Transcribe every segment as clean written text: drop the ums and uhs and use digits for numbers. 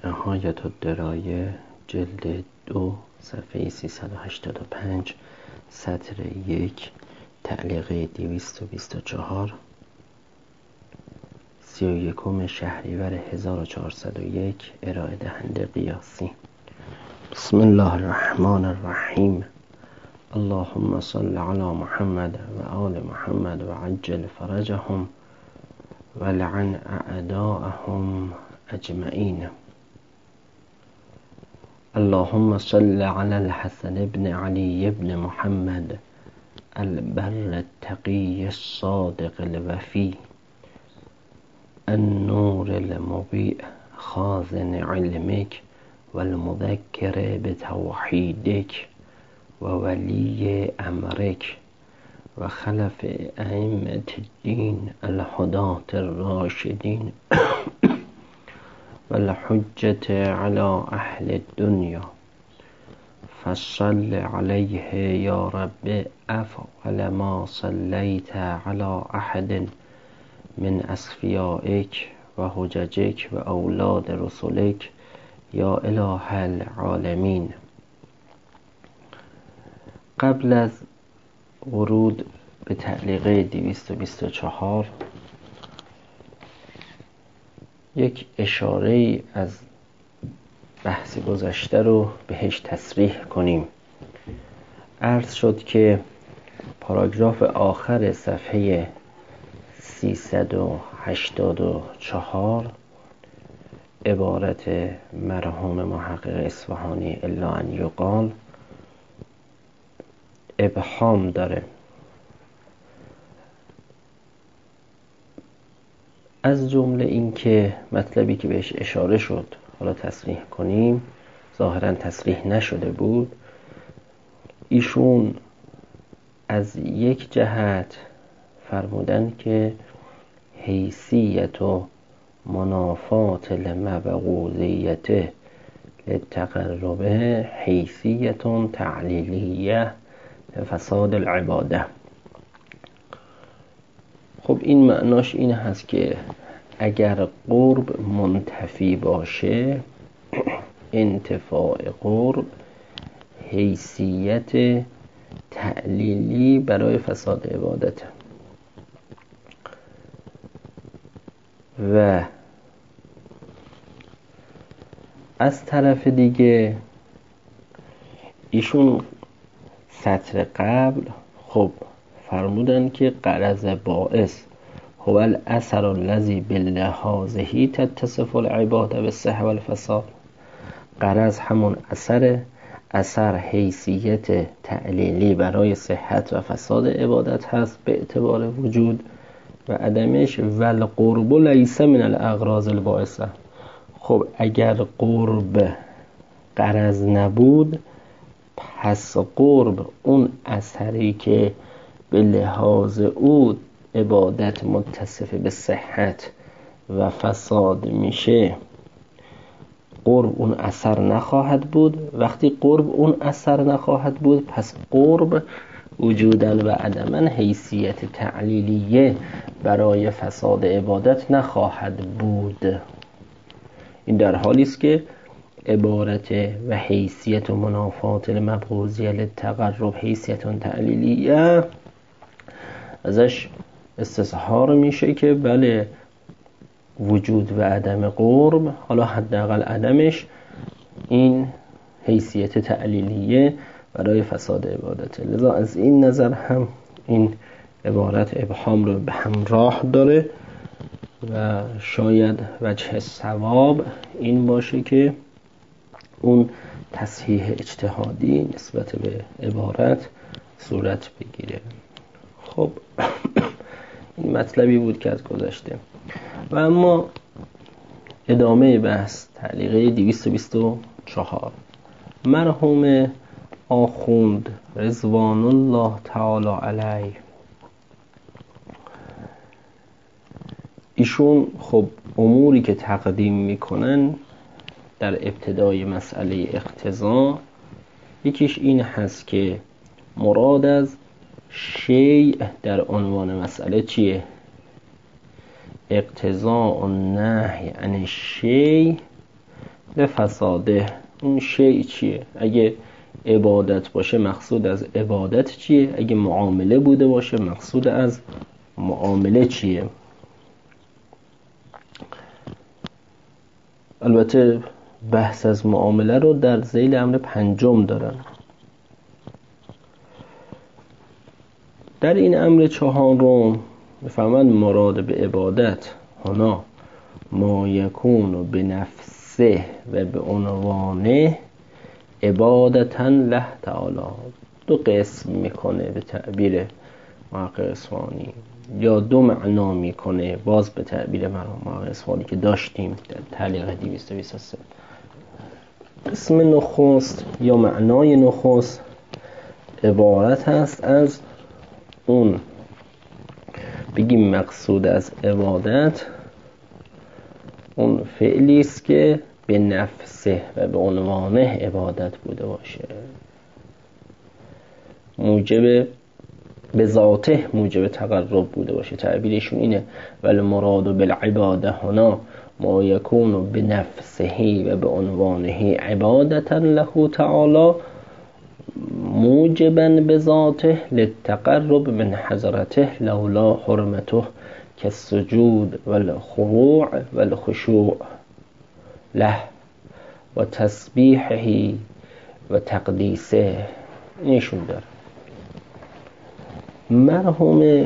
نهایت الدرایه جلد 2 صفحه 385 سطر 1 تعلیق 224 31 شهریور 1401 ارائه دهنده قیاسی. بسم الله الرحمن الرحیم. اللهم صل علی محمد و آل محمد و عجل فرجهم و لعن اعداءهم اجمعین. اللهم صل على الحسن بن علي بن محمد البر التقي الصادق الوفي النور المضيء خازن علمك والمذكر بتوحيدك وولي أمرك وخلف أئمة الدين الهداة الراشدين والحجة على أهل الدنيا فصل عليه يا رب أفضل ما صليت على أحد من أصفيائك وحججك وأولاد رسلك یا اله العالمین. قبل از ورود به تعلیق 224 یک اشاره از بحث گذشته رو بهش تصریح کنیم. عرض شد که پاراگراف آخر صفحه 384 عبارت مرحوم محقق اصفهانی الا ان یقال ابهام داره. از جمله این که مطلبی که بهش اشاره شد حالا تصریح کنیم، ظاهرا تصریح نشده بود. ایشون از یک جهت فرمودن که حیثیت و منافات المبعوضیت للتقرب حیثیت تعلیلیه لفساد العباده. خب این معناش این هست که اگر قرب منتفی باشه، انتفاع قرب حیثیت تعلیلی برای فساد عبادت و از طرف دیگه ایشون سطر قبل خب فرمودن که غرض باعث هو الاثر الذی باللحاظه تتصف العباده بالصحه والفساد. غرض همون اثر حیثیت تعلیلی برای صحت و فساد عبادت هست به اعتبار وجود و عدمش. والقرب لیس من الاغراض الباعثه. خب اگر قرب غرض نبود، پس قرب اون اثری که به لحاظ او عبادت متصف به صحت و فساد میشه، قرب اون اثر نخواهد بود. وقتی قرب اون اثر نخواهد بود، پس قرب وجوداً و عدماً حیثیت تعلیلیه برای فساد عبادت نخواهد بود. این در حالی است که عبارت و حیثیت و منافات المبعوضیه للتقرب حیثیت تعلیلیه ازش استظهار میشه که بله وجود و عدم قرب، حالا حداقل عدمش، این حیثیت تعلیلیه برای فساد عبادت. لذا از این نظر هم این عبارت ابهام رو به همراه داره و شاید وجه صواب این باشه که اون تصحیح اجتهادی نسبت به عبارت صورت بگیره. خب این مطلبی بود که از گذشته. و اما ادامه بحث تعلیقه 224 مرحوم آخوند رضوان الله تعالی علیه، ایشون خب اموری که تقدیم میکنن در ابتدای مسئله اقتضا، یکیش این هست که مراد از شیء در عنوان مسئله چیه؟ اقتضاء النهی عن الشیء لفساده. اون شیء چیه؟ اگه عبادت باشه مقصود از عبادت چیه؟ اگه معامله بوده باشه مقصود از معامله چیه؟ البته بحث از معامله رو در ذیل امر پنجم دارن. در این امر چهارم میفهمن مراد به عبادت هنا ما یکون به نفسه و به عنوانه عبادتا له تعالی. دو قسم میکنه به تعبیر محقق اصفهانی، یا دو معنا میکنه باز به تعبیر محقق اصفهانی که داشتیم در تعلیق 223. قسم نخست یا معنای نخست عبارت هست از اون بگیم مقصود از عبادت اون فعلی است که به نفسه و به عنوانه عبادت بوده باشه، موجب به ذاته موجب تقرب بوده باشه. تعبیرشون اینه ولی مراد بالعباده هنا ما یکون به نفسه و به عنوانه عبادتا له تعالی موجبا به ذاته للتقرب من حضرته لولا حرمته كالسجود والخضوع والخشوع له و تسبیحه و تقدیسه. نشون داره مرحوم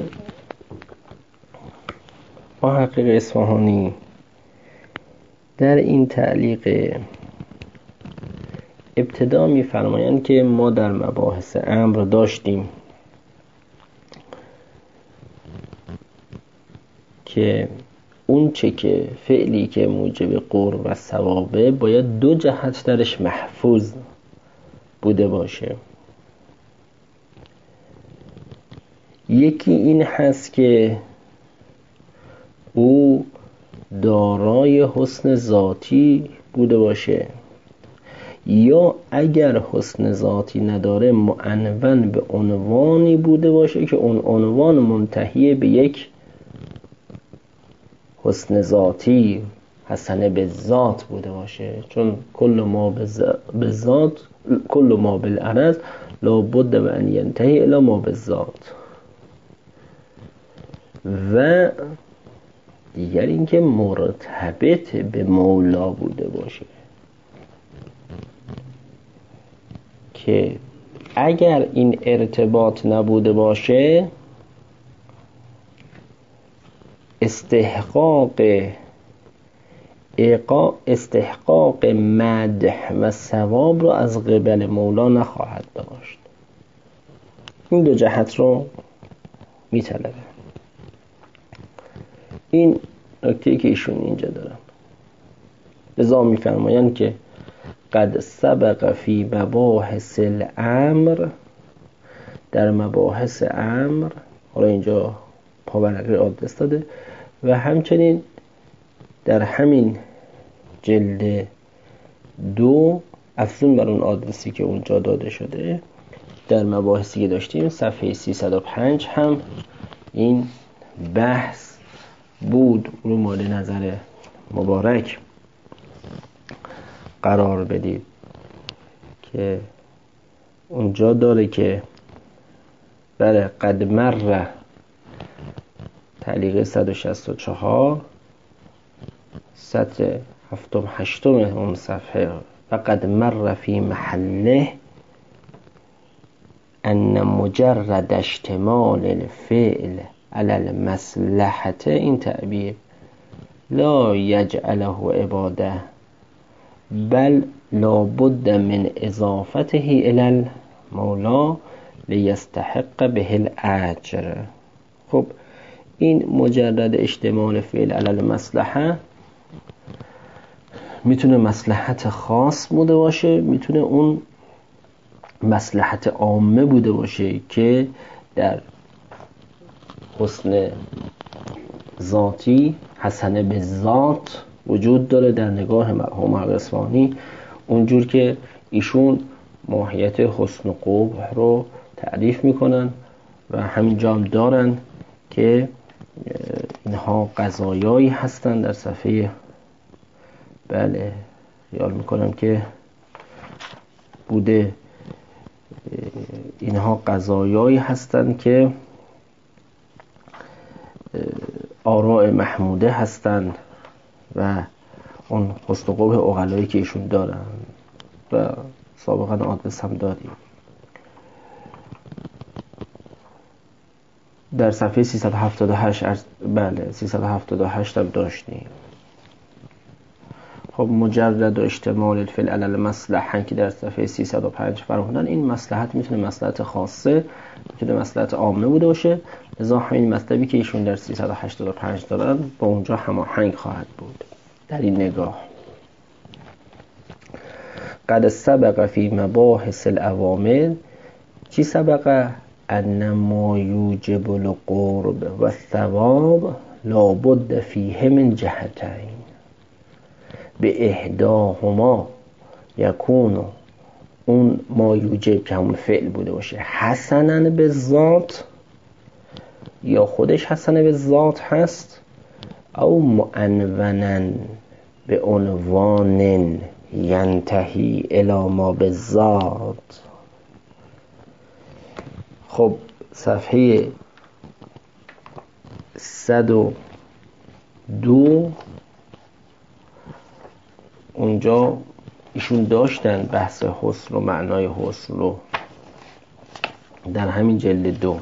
محقق اصفهانی در این تعلیق ابتدا می‌فرمایند که ما در مباحث امر داشتیم که اون چه که فعلی که موجب قرب و ثوابه باید دو جهت درش محفوظ بوده باشه. یکی این هست که او دارای حسن ذاتی بوده باشه، یا اگر حسن ذاتی نداره معنون به عنوانی بوده باشه که اون عنوان منتهی به یک حسن ذاتی حسن به ذات بوده باشه. چون کل ما به ذات کل ما بالعرض لابد و ان ینتهی الی ما به ذات. و دیگر اینکه مرتبط به مولا بوده باشه که اگر این ارتباط نبوده باشه استحقاق مدح و ثواب رو از قبل مولا نخواهد داشت. این دو جهت رو میطلبه. این نکته که ایشون اینجا دارن لذا میفرمایند که قد سبق فی مباحث الامر، در مباحث امر، حالا اینجا پاورقی آدرس داده، و همچنین در همین جلد 2 افزون بر اون آدرسی که اونجا داده شده در مباحثی که داشتیم صفحه 305 هم این بحث بود. رو مورد نظر مبارک قرار بدید که اونجا داره که بله قد مر تعلیق 164 سطر 7-8 اون صفحه و قد مر فی محله ان مجرد اشتمال الفعل علی المصلحة، این تعبیر لا یجعله عباده بل لا بد من اضافته الی المولا لیستحق به الاجر. خب این مجرد اشتمال فعل علی المصلحه میتونه مصلحت خاص بوده باشه، میتونه اون مصلحت عامه بوده باشه که در حسن ذاتی حسنه به ذات وجود داره در نگاه مرحوم اصفهانی، اونجور که ایشون ماهیت حسن و قبح رو تعریف میکنن و همینجا هم دارن که اینها قضایایی هستن در صفحه خیال میکنم که بوده. اینها قضایایی هستند که آراء محموده هستند و اون حسن قبح عقلایی که ایشون دارن و سابقا آدرس هم دادیم. در صفحه 378 بله 378 هم داشتیم. خب مجرد و اشتمال الفعل علی المصلحه که در صفحه 305 فرمودن، این مصلحت میتونه مصلحت خاصه، میتونه مصلحت عامه بوده باشه، لذا همین مطلبی که ایشون در 385 دارن با اونجا هماهنگ خواهد بود. در این نگاه قد سبق فی مباحث العوامل، چی سبقه؟ ان ما یوجب القرب و الثواب لابد فیه من جهتین، به احداهما یکون، اون ما یوجب که همون فعل بوده باشه، حسنن به ذات، یا خودش حسن به ذات هست، او معنونن به عنوان ینتهی الی ما به ذات. خب صفحه 102 اونجا ایشون داشتن بحث حسن و معنای حسن رو در همین جلد 2.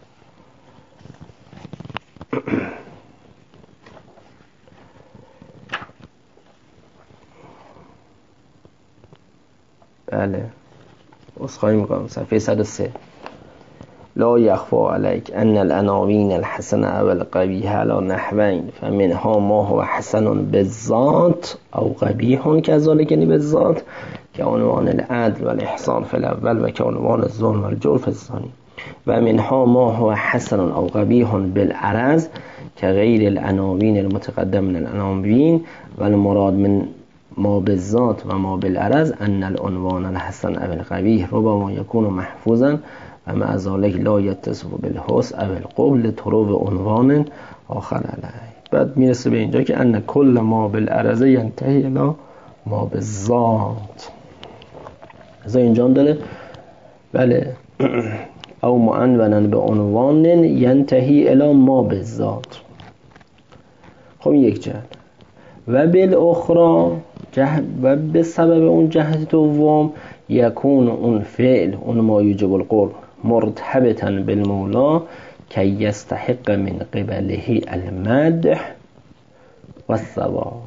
بله اسخای میکنم صفحه 103 لا یخفا علیک ان العناوین الحسنه و القبیحه علی نحوین فمنها ما هو حسن بالذات او قبیح كذلك بالذات كعنوان العدل والاحسان في الاول و كعنوان الظلم والجور في الثانی، و منها ما هو حسن او قبیح بالعرض كغیر العناوین المتقدم من العناوین، و المراد من ما بالذات و ما بالعرض ان العنوان الحسن او القبیح ربما يكون محفوظا و مع ذلك لا يتصف بالحسن او القبح لطلوع عنوان آخر علیه. بعد میرسه به اینجا که ان کل ما بالعرض ینتهی الی ما بالذات. از اینجا داره بله او معنونا به عنوان ینتهی الی ما بالذات. خب یک جهت و بالاخرى و به سبب اون جهت دوم یکون اون فعل اون ما یوجب القرب مرتبطا بالمولا که یستحق من قبله المدح و الثواب،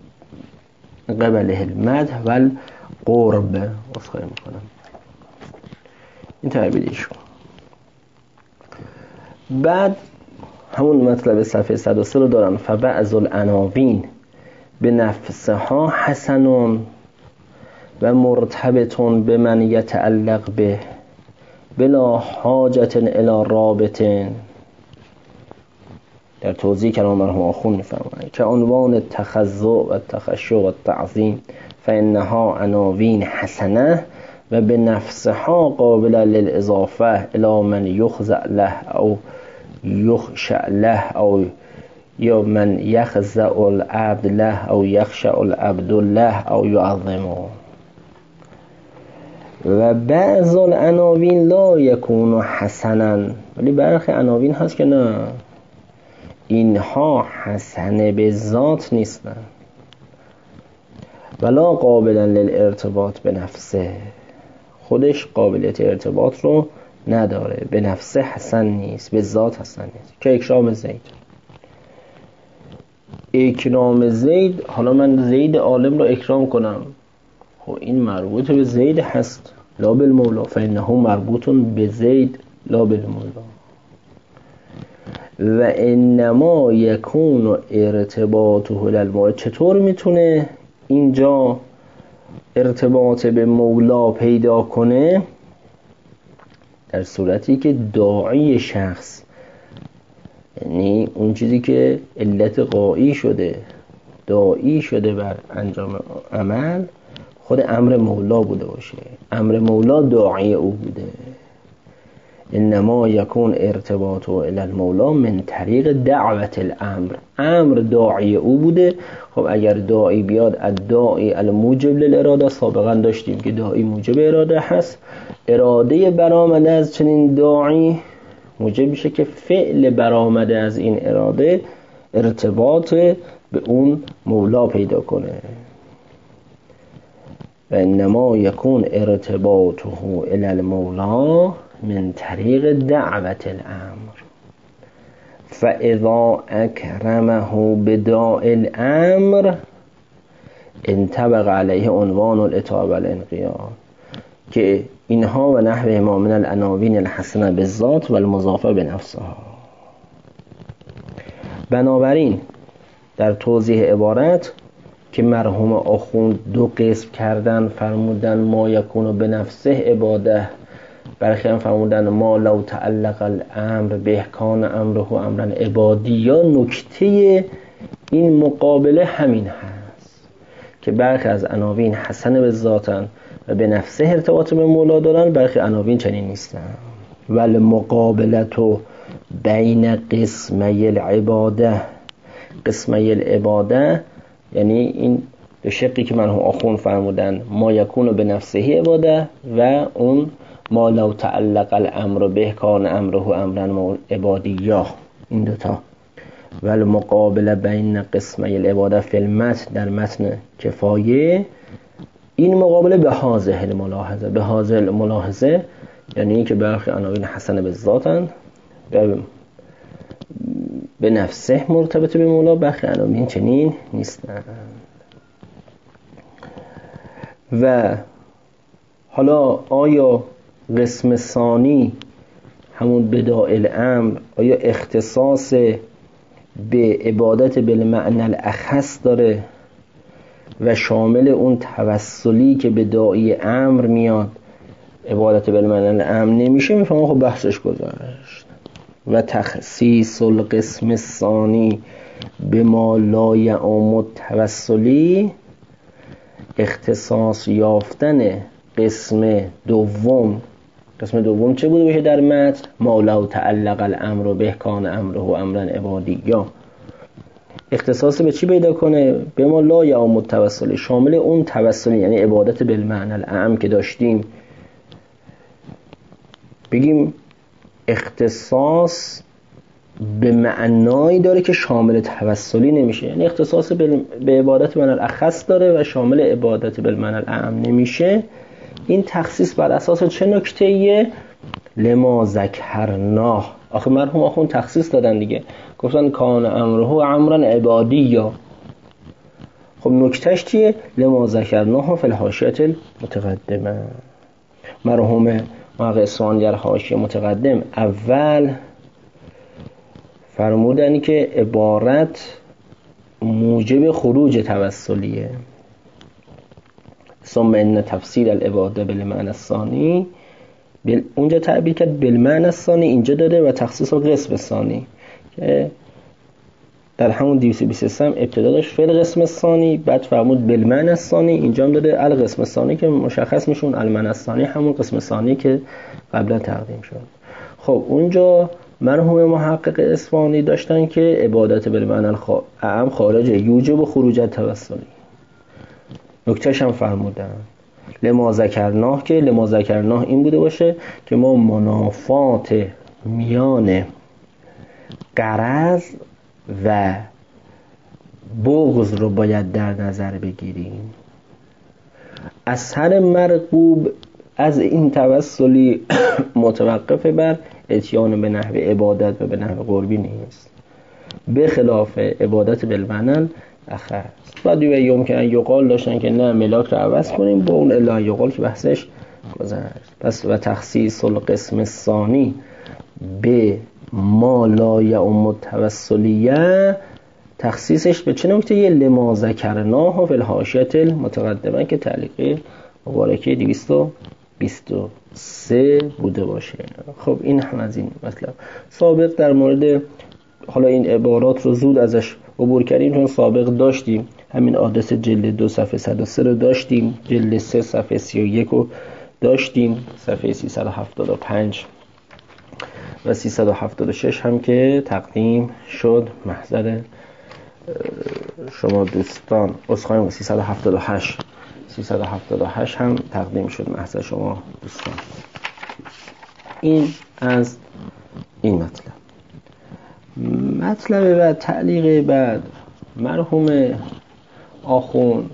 قبله المدح و القرب. اسخای میکنم این تعبیرش. بعد همون مطلب صفحه 103 رو دارم. فبعض العناوین به نفسها حسنون و مرتبطون به من یتعلق به بلا حاجت الی رابطن. در توضیح کلام مرحوم آخون میفرمایند که عنوان التخضع و التخشع و التعظیم فانها عناوین حسنه و به نفسها قابل للاضافه الی من یخضع له او یخشع له او یا من یخضع العبد له او یخشع العبد له او یعظمه. و بعض العناوین لا یکون حسنا، ولی برخی عناوین هست که نه، اینها حسنه به ذات نیستن ولا قابلا للارتباط به نفسه، خودش قابلیت ارتباط رو نداره، به نفسه حسن نیست، به ذات حسن نیست. که اکرام زید، اکرام زید، حالا من زید عالم رو اکرام کنم، خب این مربوط به زید هست لا بالمولا، فانه مربوط به زید لا بالمولا. و انما یکون ارتباطه للمولا، چطور میتونه اینجا ارتباط به مولا پیدا کنه؟ در صورتی که داعی شخص، یعنی اون چیزی که علت قایی شده، داعی شده بر انجام عمل، خود امر مولا بوده باشه، امر مولا داعی او بوده. انما یکون ارتباطه الی المولا من طریق دعوت الامر. امر داعی او بوده. خب اگر داعی بیاد، الداعی الموجب للاراده، سابقا داشتیم که داعی موجب اراده هست. اراده برآمده از چنین داعی موجب میشه که فعل برآمده از این اراده ارتباط به اون مولا پیدا کنه. و انما یکون ارتباطه الی المولا من طریق دعوت الامر. فاذا اکرمه بداء الامر انطبق علیه عنوان الاطاعه والانقیاد، که اینها و نحوه ما من العناوین الحسنه بالذات و المضافه بنفسها. بنابراین در توضیح عبارت که مرحوم آخوند دو قسم کردن، فرمودن ما یکون به نفسه عباده، برخی هم فرمودن ما لو تعلق الامر به کان امره امرا عبادی. یا نکته این مقابله همین هست که برخی از عناوین حسن به ذاتن و به نفسه ارتباط به مولا دارن، برخی عناوین چنین نیستن. ولی مقابلتو بین قسمی العباده، قسمی العباده یعنی این دو شقی که مرحوم آخوند فرمودن ما یکون به نفسه عباده و اون ما لو تعلق الامر به کان امره امرا عبادیه، این دوتا. ولی مقابله بین قسمی العباده فی المتن، در متن کفایه، این مقابله به هذه الملاحظه، به هذه الملاحظه یعنی که برخی عناوین حسن به ذاتن به نفسه مرتبط به مولا، برخی عناوین چنین نیستن. و حالا آیا قسم ثانی همون بداء الامر آیا اختصاص به عبادت بالمعنی الاخص داره و شامل اون توسلی که به داعی امر میاد عبادت بالمعنی الامر نمیشه؟ میفهمم خب بحثش گذاشت. و تخصیص القسم الثانی به ما لا یعم التوسلی، اختصاص یافتن قسم دوم. قسم دوم چه بوده باشه در متن؟ ما لو تعلق الامر به کان امره امرا عبادی. یا اختصاص به چی پیدا کنه؟ به ما لا یعم التوسلی، شامل اون توسلی یعنی عبادت بالمعنی الاعم که داشتیم. بگیم اختصاص به معنایی داره که شامل توسلی نمیشه، یعنی اختصاص به عبادت بالمعنی الاخص داره و شامل عبادت بالمعنی الاعم نمیشه. این تخصیص بر اساس چه نکته‌ایه؟ لما ذکرناه. آخه مرحوم آخوند تخصیص دادن دیگه، گفتن کان امره امرا عبادی. یا خب نکتهش چیه؟ لما ذکرناه فی الحاشیه المتقدمه. مرحوم محقق اصفهانی در حاشیه متقدم اول فرمودن که عبارت موجب خروج توسلیه. ثم ان تفسیر العباده بالمعنی الثانی، اونجا تعبیر کرد بالمعنی الثانی، اینجا داده و تخصیص القسم الثانی که در همون 223 هم ابتدا داشت فی القسم الثانی، بعد فرمود بالمعنی الثانی، اینجا هم داده القسم الثانی که مشخص میشون المعنی الثانی همون قسم الثانی که قبلا تقدیم شد. خب اونجا مرحوم محقق اصفهانی داشتن که عبادت بالمعنی الاعم خارج یوجب و خروج توسلی. نکتهش هم فرمودن لما ذکرناه، که لما ذکرناه این بوده باشه که ما منافات میان غرض و بغض رو باید در نظر بگیریم. اثر مرغوب از این توسلی متوقف بر اتیان به نحو عبادت و به نحو قربی نیست، به خلاف عبادت بالمعنی اخر. بعد یوم که یقال داشتن که نه ملاک رو عوض کنیم، با اون الا یقال که بحثش گذشت. پس و تخصیص القسم الثانی به ما لا یعم التوسلیه، تخصیصش به چه نکته؟ یه لما ذکرناه فی الحاشیه المتقدمه که تعلیق مبارکه 223 بوده باشه. خب این هم از این مطلب. سابق در مورد حالا این عبارات رو زود ازش عبور کردیم، چون سابق داشتیم همین آدرس جلد 2 صفحه 103 رو داشتیم، جلد 3 صفحه 31 رو داشتیم، صفحه 375 و 376 هم که تقدیم شد محضر شما دوستان. عذرخواهی، 378 هم تقدیم شد محضر شما دوستان. این از این مطلب بعد، تعلیق بعد، مرحوم آخوند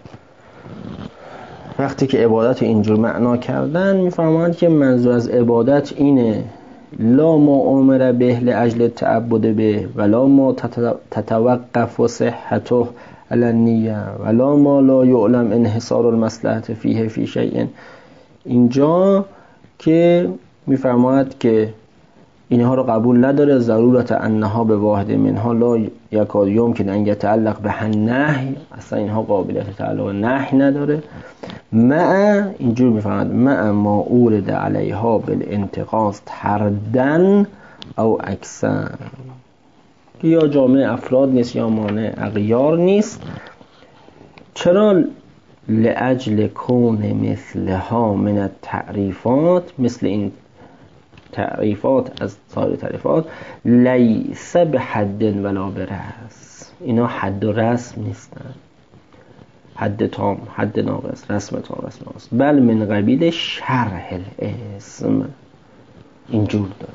وقتی که عبادت اینجور معنا کردن میفهمند که منظور از عبادت اینه: لا ما امر به لاجل التعبد به ولا ما تتوقف صحته علی النیه ولا ما لا یعلم انحصار المصلحه فیه فی شیء. اینجا که میفرماید که اینها رو قبول نداره، ضرورت انها به واحد منها لا یکاد یمکن ان یتعلق به النهی، اصلا اینها قابلیت تعلق نهی نداره. اینجور میفرماید مع ما اورد علیها بالانتقاص تردن او اکثر، که یا جامع افراد نیست یا مانع اغیار نیست. چرا؟ لاجل کون مثلها من التعریفات، مثل این تعریفات از سایر تعریفات، لیس به حد ولا برس، اینا حد و رسم نیستن، حد تام، حد ناقص، رسم تام، رسم ناقص، بل من قبیل شرح الاسم. اینجور داره.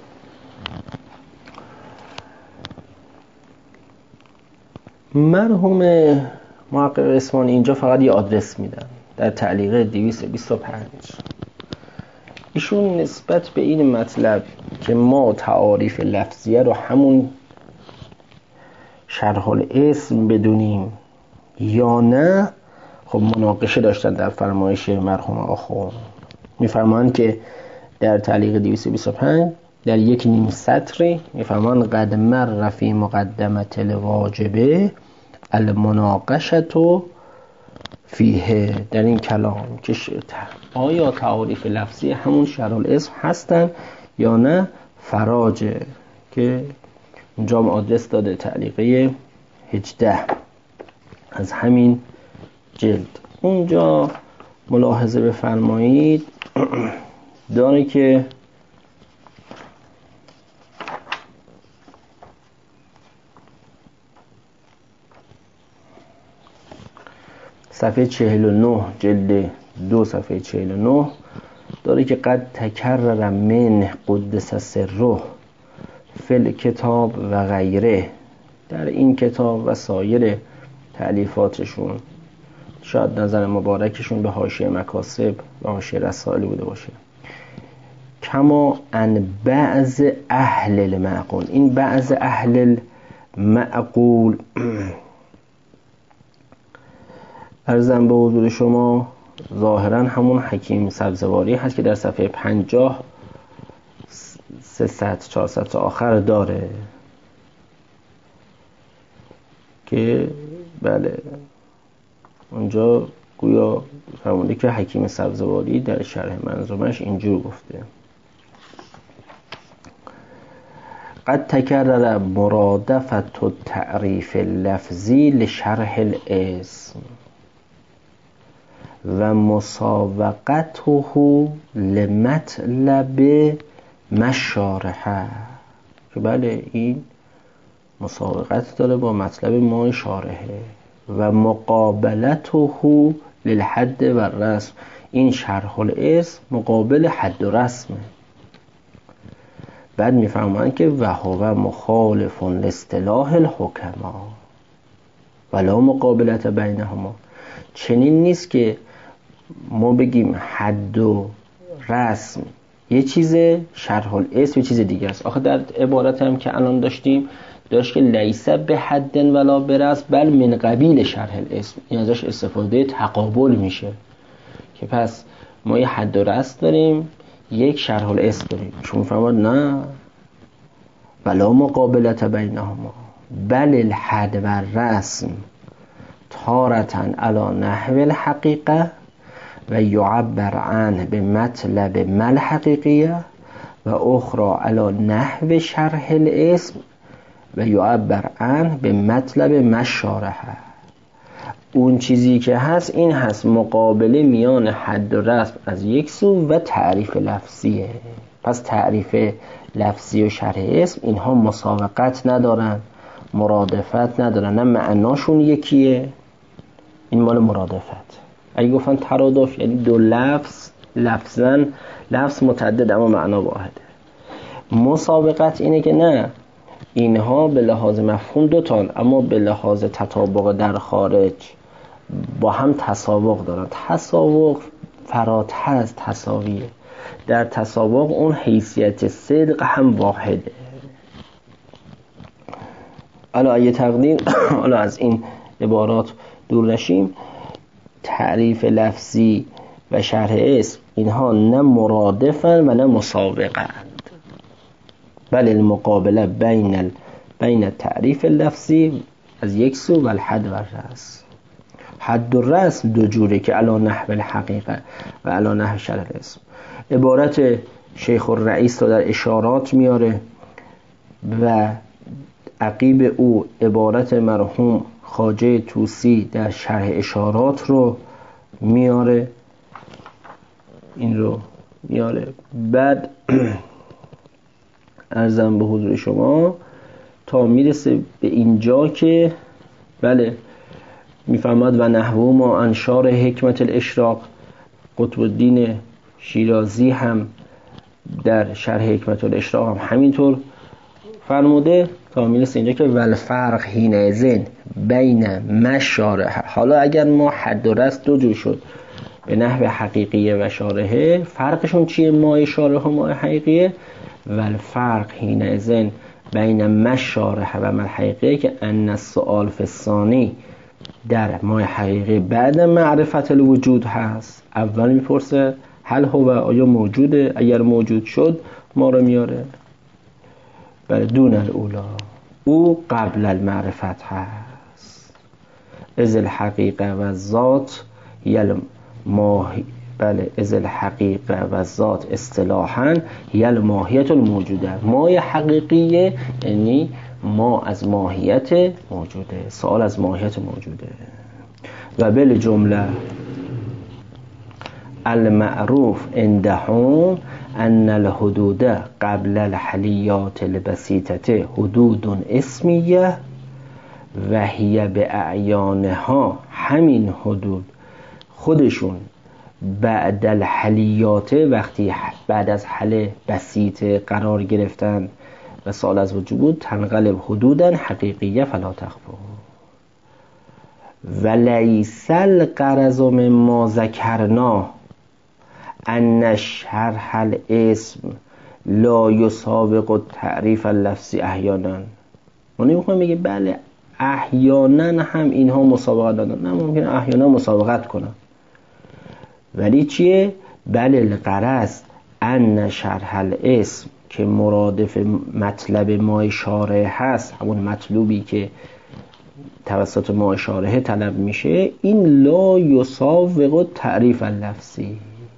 مرحوم محقق اصفهانی اینجا فقط یه آدرس میدن در تعلیق 225. ایشون نسبت به این مطلب که ما تعاریف لفظیه رو همون شرح الاسم بدونیم یا نه، خب مناقشه داشتن در فرمایش مرحوم آخوند. میفرمایند که در تعلیق 225 در یک نیم سطری میفرمایند قد مر فی مقدمه الواجبه المناقشه فیه، در این کلام که آیا تعاریف لفظی همون شرح الاسم هستن یا نه فراجه، که اونجا هم آدرس داده تعلیقه 18 از همین جلد. اونجا ملاحظه بفرمایید داره که صفحه 49 جلد 2 صفحه 49 داره که قد تکرر من قدس سره فی الکتاب و غیره، در این کتاب و سایر تألیفاتشون، شاید نظر مبارکشون به حاشیه مکاسب و حاشیه رسائل بوده باشه، کما ان بعض اهل المعقول، این بعض اهل المعقول عرضم به حضور شما ظاهرا همون حکیم سبزواری هست که در صفحه 50 4 سطر آخر داره که بله اونجا گویا فرموده که حکیم سبزواری در شرح منظومش اینجور گفته: قد تکرر مرادفت التعریف اللفظی لشرح الاسم و مسابقته لمطلب مشارحه، که بله این مسابقت داره با مطلب ما شارحه، و مقابلته للحد و رسم، این شرح الاسم مقابل حد و رسمه. بعد میفهمن که وهو مخالف لاصطلاح الحکما ولا مقابلت بینهما، چنین نیست که ما بگیم حد و رسم یه چیزه، شرح الاسم یه چیز دیگه است. آخه در عبارت هم که الان داشتیم داشت که لیس به حد ولا برس بل من قبیل شرح الاسم، این ازش استفاده تقابل میشه که پس ما یه حد و رسم داریم، یک شرح الاسم داریم. شما فهمید نه، ولا مقابلت بینهما بل الحد و رسم تارتن علی نحو الحقیقه و یعبر عنه به مطلب مل حقیقیه و اخرى علی نحو شرح الاسم و یعبر عنه به مطلب مشارحه. اون چیزی که هست این هست مقابله میان حد و رسم از یک سو و تعریف لفظیه. پس تعریف لفظی و شرح اسم اینها مسابقت ندارن، مرادفت ندارن، نه معناشون یکیه. این مال مرادفت. اگه گفتن ترادف یعنی دو لفظ متعدد اما معنا واحده. مسابقت اینه که نه، اینها به لحاظ مفهوم دوتان اما به لحاظ تطابق در خارج با هم تسابق دارن. تسابق فراتر از تساویه. در تسابق اون حیثیت صدق هم واحده. حالا اگه تقدیر حالا از این عبارات دور نشیم، تعریف لفظی و شرح اسم اینها نه مرادفن و نه مسابقند، بل المقابله بین تعریف لفظی از یک سو و الحد و الرسم. حد و رسم دو جوره که علی نحو الحقیقه و علی نحو شرح اسم. عبارت شیخ الرئیس رو در اشارات میاره و عقیب او عبارت مرحوم خواجه طوسی در شرح اشارات رو میاره، این رو میاره. بعد عرضم به حضور شما تا میرسه به اینجا که بله میفهمد و نحو ما انشار حکمت الاشراق. قطب الدین شیرازی هم در شرح حکمت الاشراق هم همینطور فرموده تا میرسه اینجا که والفرق حینئذ بین مشارح. حالا اگر ما حد و رسم دو جور شد به نحو حقیقیه و شارحه، فرقشون چیه؟ مای شارح و مای حقیقیه. والفرق حینئذ بین مشارح و مای حقیقیه که ان السؤال فی الثانی در مای حقیقی بعد معرفت الوجود هست. اول میپرسه هل هو، آیا موجوده؟ اگر موجود شد ما رو میاره. بله دون الاولا، او قبل المعرفت هست. از الحقیقه و ذات یل ماهی، بله از الحقیقه و ذات اصطلاحاً یل ماهیت الموجوده. مای حقیقیه یعنی ما از ماهیت موجوده، سوال از ماهیت موجوده. و بالجمله المعروف عندهم ان الحدود قبل الحلیات البسیطه حدود اسمیه و هی به اعیانها. همین حدود خودشون بعد الحلیات، وقتی بعد از حل بسیط قرار گرفتن و سوال از وجود بود، تنقلب حدودن حقیقیه فلا تخفوا. و لیس الغرض مما ذکرنا ان شرح الاسم لا یسابق التعریف اللفظی احیانا. ما نمیخوایم بگیم بله احیانا هم اینها مسابقت دادن، نه ممکنه احیانا مسابقت کنن، ولی چیه؟ بله الغرض ان شرح الاسم که مرادف مطلب ما اشاره هست، همون مطلوبی که توسط ما اشاره طلب میشه، این لا یسابق تعریف اللفظی،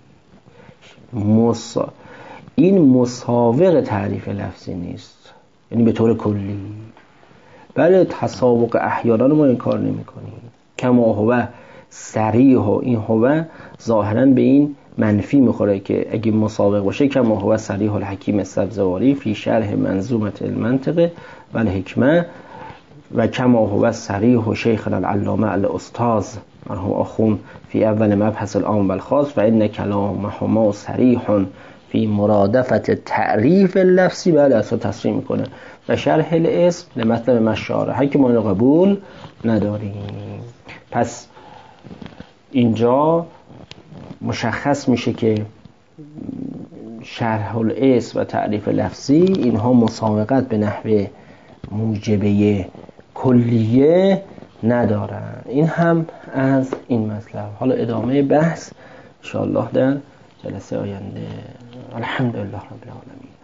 این مسابق تعریف لفظی نیست، یعنی به طور کلی. بله تسابق احیانا ما این کار نمی کنیم. کما هو صریح، این هو ظاهرا به این منفی میخوره که اگه مسابق باشه کما هو صریح الحکیم السبزواری فی شرح منظومه المنطق و الحکمه و کما هو صریح شیخنا العلامه الاستاذ مرحوم آخوند فی اول مبحث العام و الخاص و این کلامهما صریح فی مرادفت تعریف لفظی. بله اصلا تصریح میکنه و شرح الاسم لمطلب مشاره که ما اینو قبول نداریم. پس اینجا مشخص میشه که شرح الاسم و تعریف لفظی اینها مسابقت به نحو موجبه کلیه ندارن. این هم از این مطلب. حالا ادامه بحث انشاءالله در جلسه آینده. الحمدلله رب العالمین.